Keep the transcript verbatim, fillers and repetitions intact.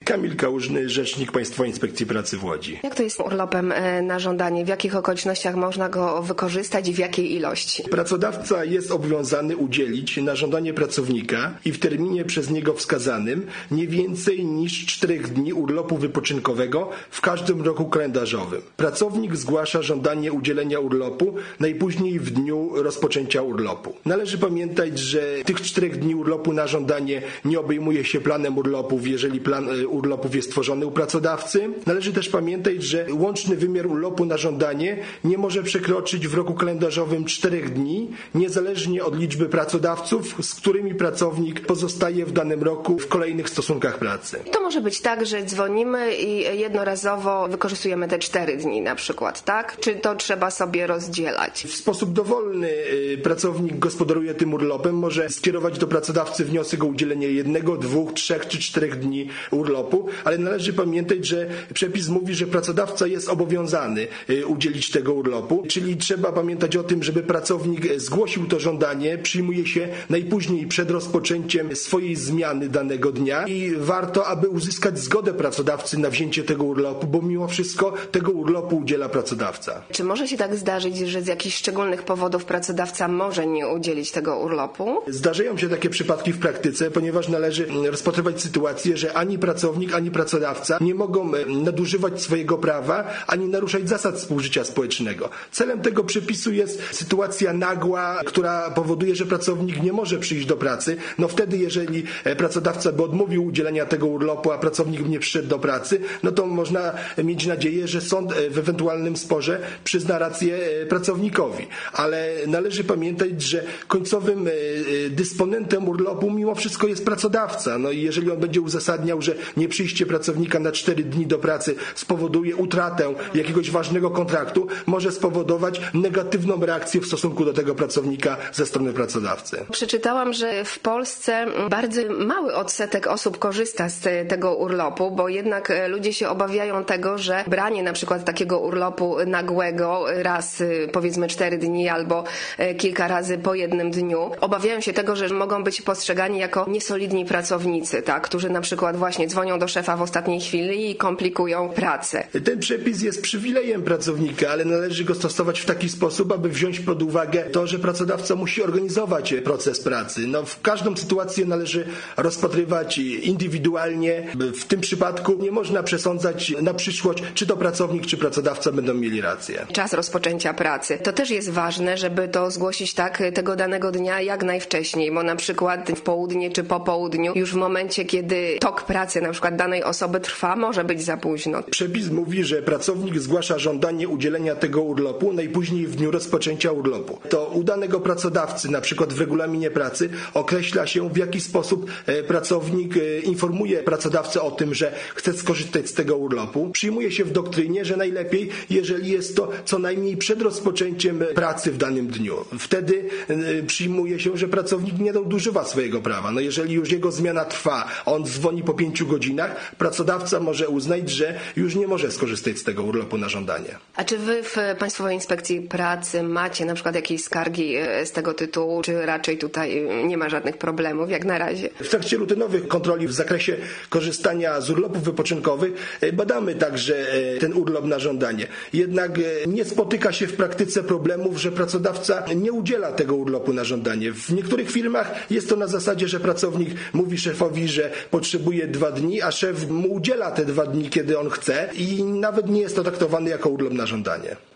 Kamil Kałużny, rzecznik Państwowej Inspekcji Pracy w Łodzi. Jak to jest z urlopem na żądanie? W jakich okolicznościach można go wykorzystać i w jakiej ilości? Pracodawca jest obowiązany udzielić na żądanie pracownika i w terminie przez niego wskazanym nie więcej niż czterech dni urlopu wypoczynkowego w każdym roku kalendarzowym. Pracownik zgłasza żądanie udzielenia urlopu najpóźniej w dniu rozpoczęcia urlopu. Należy pamiętać, że tych czterech dni urlopu na żądanie nie obejmuje się planem urlopów, jeżeli plan urlopów jest tworzony u pracodawcy. Należy też pamiętać, że łączny wymiar urlopu na żądanie nie może przekroczyć w roku kalendarzowym czterech dni, niezależnie od liczby pracodawców, z którymi pracownik pozostaje w danym roku w kolejnych stosunkach pracy. To może być tak, że dzwonimy i jednorazowo wykorzystujemy te cztery dni na przykład, tak? Czy to trzeba sobie rozdzielać? W sposób dowolny pracownik gospodaruje tym urlopem, może skierować do pracodawcy wniosek o udzielenie jednego, dwóch, trzech czy czterech dni urlopu, ale należy pamiętać, że przepis mówi, że pracodawca jest obowiązany udzielić tego urlopu, czyli trzeba pamiętać o tym, żeby pracownik zgłosił to żądanie, przyjmuje się najpóźniej przed rozpoczęciem swojej zmiany danego dnia i warto, aby uzyskać zgodę pracodawcy na wzięcie tego urlopu, bo mimo wszystko tego urlopu udziela pracodawca. Czy może się tak zdarzyć, że z jakichś szczególnych powodów pracodawca może nie udzielić tego urlopu? Zdarzają się takie przypadki w praktyce, ponieważ należy rozpatrywać sytuację, że ani pracownik, ani pracodawca nie mogą nadużywać swojego prawa, ani naruszać zasad współżycia społecznego. Celem tego przepisu jest sytuacja nagła, która powoduje, że pracownik nie może przyjść do pracy. No wtedy, jeżeli pracodawca by odmówił udzielenia tego urlopu, a pracownik nie przyszedł do pracy, no to można mieć nadzieję, że sąd w ewentualnym sporze przyzna rację pracownikowi. Ale należy pamiętać, że końcowym dysponentem urlopu mimo wszystko jest pracodawca. No i jeżeli on będzie uzasadniał, że nieprzyjście pracownika na cztery dni do pracy spowoduje utratę jakiegoś ważnego kontraktu, może spowodować negatywną reakcję w stosunku do tego pracownika ze strony pracodawcy. Przeczytałam, że w Polsce bardzo mały odsetek osób korzysta z tego urlopu, bo jednak ludzie się obawiają tego, że branie na przykład takiego urlopu nagłego raz powiedzmy cztery dni albo kilka razy po jednym dniu, obawiają się tego, że mogą być postrzegani jako niesolidni pracownicy, tak, którzy na przykład właśnie dzwonią do szefa w ostatniej chwili i komplikują pracę. Ten przepis jest przywilejem pracownika, ale należy go stosować w taki sposób, aby wziąć pod uwagę to, że pracodawca musi organizować proces pracy. No, w każdą sytuację należy rozpatrywać indywidualnie. W tym przypadku nie można przesądzać na przyszłość, czy to pracownik, czy pracodawca będą mieli rację. Czas rozpoczęcia pracy. To też jest ważne, żeby to zgłosić tak tego danego dnia jak najwcześniej, bo na przykład w południe czy po południu już w momencie, kiedy tok pracy na przykład danej osoby trwa, może być za późno. Przepis mówi, że pracownik zgłasza żądanie udzielenia tego urlopu najpóźniej w dniu rozpoczęcia urlopu. To u danego pracodawcy, na przykład w regulaminie pracy, określa się, w jaki sposób pracownik informuje pracodawcę o tym, że chce skorzystać z tego urlopu. Przyjmuje się w doktrynie, że najlepiej, jeżeli jest to co najmniej przed rozpoczęciem pracy w danym dniu. Wtedy przyjmuje się, że pracownik nie nadużywa swojego prawa. No jeżeli już jego zmiana trwa, on dzwoni po pięciu godzinach, pracodawca może uznać, że już nie może skorzystać z tego urlopu na żądanie. A czy wy w Państwowej Inspekcji Pracy macie na przykład jakieś skargi z tego tytułu, czy raczej tutaj nie ma żadnych problemów jak na razie? W trakcie rutynowych kontroli w zakresie korzystania z urlopów wypoczynkowych badamy także ten urlop na żądanie. Jednak nie spotyka się w praktyce problemów, że pracodawca nie udziela tego urlopu na żądanie. W niektórych firmach jest to na zasadzie, że pracownik mówi szefowi, że potrzebuje dwa dni, a szef mu udziela te dwa dni, kiedy on chce i nawet nie jest to traktowane jako urlop na żądanie.